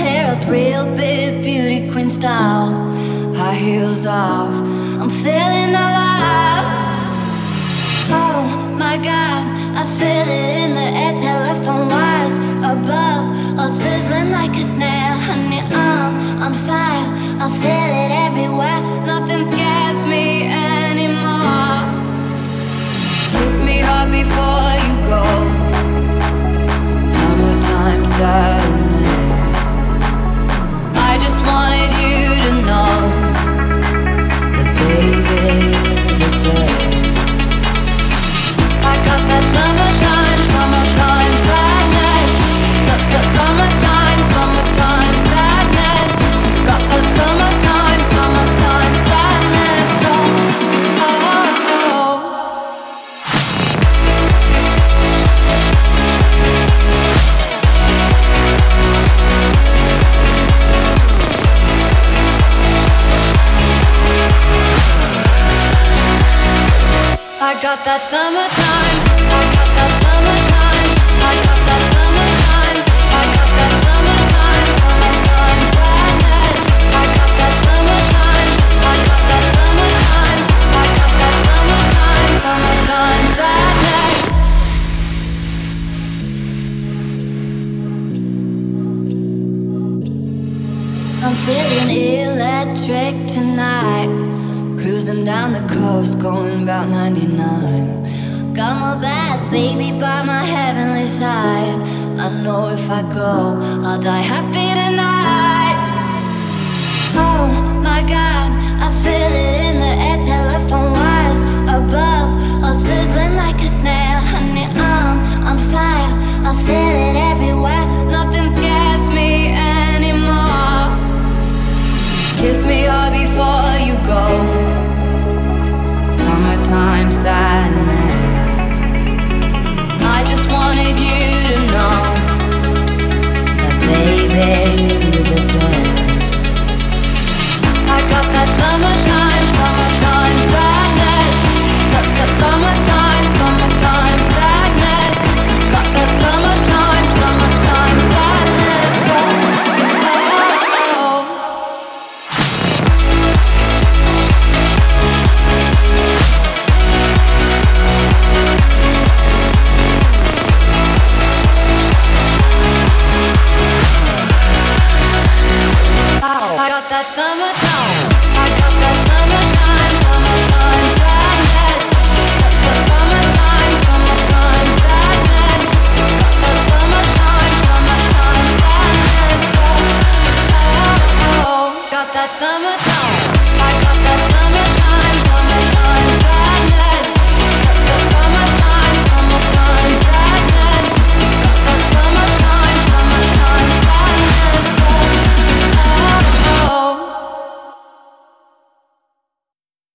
hair up real big, beauty queen style. High heels off, I'm feeling alive. Oh my God, I feel it in the air, telephone wires above, all sizzling like a snare. Honey, I'm on fire, I feel it everywhere. Nothing scares me anymore. Kiss me hard before you go. Summertime sadness. I just wanted you to know that baby, you're the best. I got that summertime, summertime sadness. Summertime, summertime sadness. Got that summertime, summertime sadness. Oh, oh, oh. I got that summertime. I got that summertime. I got that summertime. I got that summertime. Summertime sadness. I got that summertime. I got that summertime. I got that summertime. Summertime sadness. I'm feeling electric tonight. Cruising down the coast, going about 99. Got my bad baby by my heavenly side. I know if I go, I'll die happy tonight. Oh my God, I feel it in the air, telephone wires above, all sizzling like a snare. Honey, I'm on fire, I feel it everywhere. Nothing scares me anymore. Kiss me hard before you go. Summertime sadness. I just wanted you to know that baby, you're the best. I got that summertime, summertime sadness. Summertime, summertime sadness. Got that summertime, summertime sadness. Oh, oh, oh. I got that summertime. I got that summertime, summertime sadness. Summertime, summertime sadness. Got that summertime, summertime sadness. Oh, oh, oh. Got that summertime. I got that summertime.